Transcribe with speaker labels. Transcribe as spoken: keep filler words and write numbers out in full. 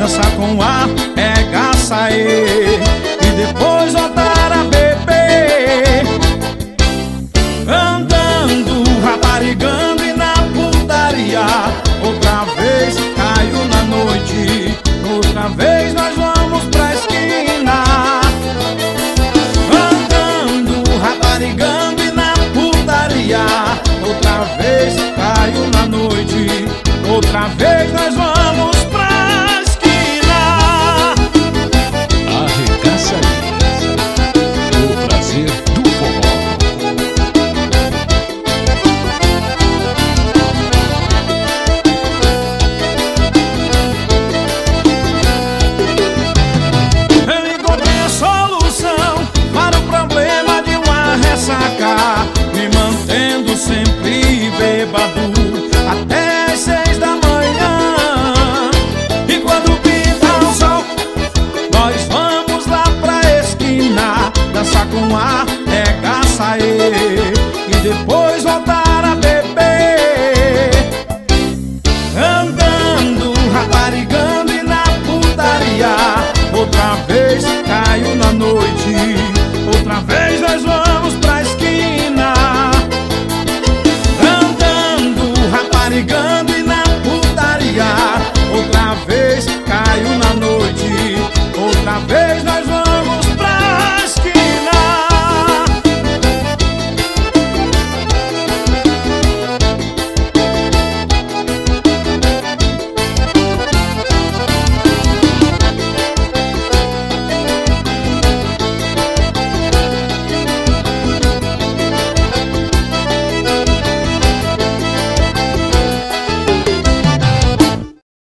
Speaker 1: dançar com a regaça e depois voltar a beber, andando, raparigando e na putaria. Outra vez caiu na noite, outra vez nós vamos pra esquina, andando, raparigando e na putaria. Outra vez caiu na noite, outra vez nós vamos pra esquina.
Speaker 2: Arregaça aí, o prazer do forró.
Speaker 1: Eu encontrei a solução para o problema de uma ressaca, me mantendo sempre bêbado.